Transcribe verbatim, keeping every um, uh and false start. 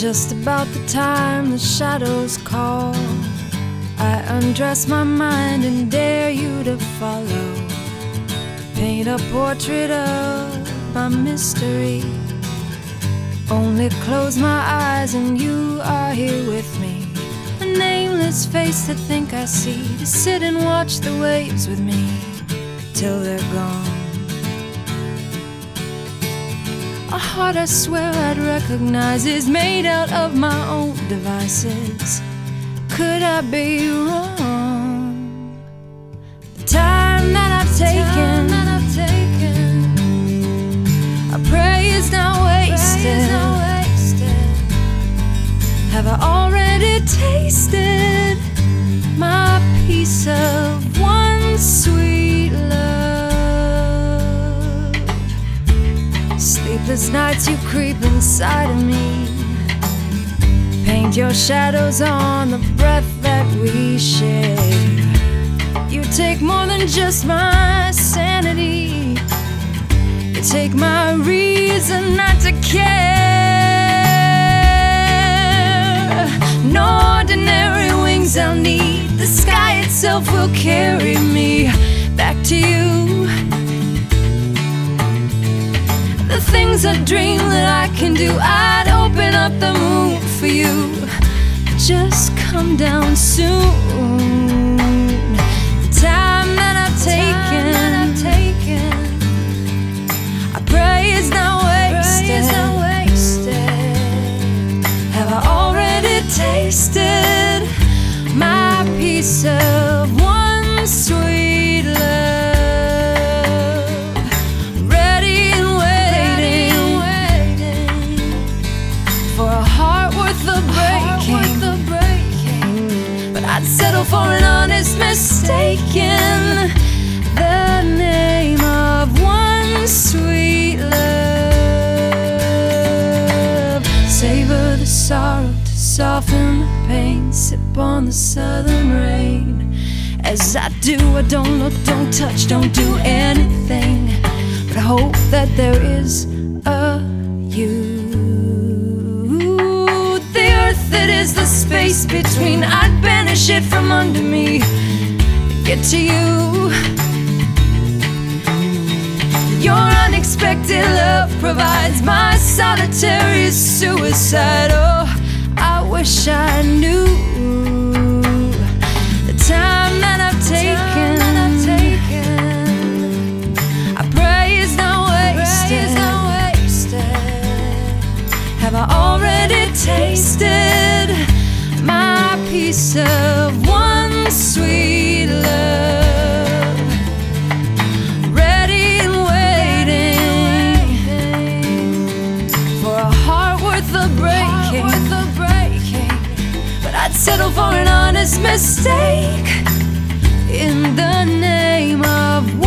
Just about the time the shadows call, I undress my mind and dare you to follow. Paint a portrait of my mystery. Only close my eyes and you are here with me. A nameless face to think I see, to sit and watch the waves with me till they're gone. A heart I swear I'd recognize is made out of my own devices. Could I be wrong? The time that I've taken, that I've taken I pray is not wasted. Have I already tasted my piece of one sweet love? Sleepless nights you creep inside of me, paint your shadows on the breath that we share. You take more than just my sanity, you take my reason not to care. No ordinary wings I'll need, the sky itself will carry me back to you. The things I dream that I can do, I'd open up the moon for you. Just come down soon. The time that I've taken, that I've taken I pray is not wasted. Have I already tasted my piece of one sweet love? Ready and waiting, waiting for a heart worth the breaking. But I'd settle for an honest mistaken, the name of one sweet love. Savor the sorrow to soften the pain, sip on the southern rain. As I do, I don't look, don't touch, don't do anything, but I hope that there is a you. The earth that is the space between, I'd banish it from under me to get to you. Your unexpected love provides my solitary suicide. Oh, I wish I knew the time that I've taken, I pray is not wasted. Have I already tasted my piece of one sweet love? Ready and waiting for a heart worth the breaking. But I'd settle for an honest mistake in the name of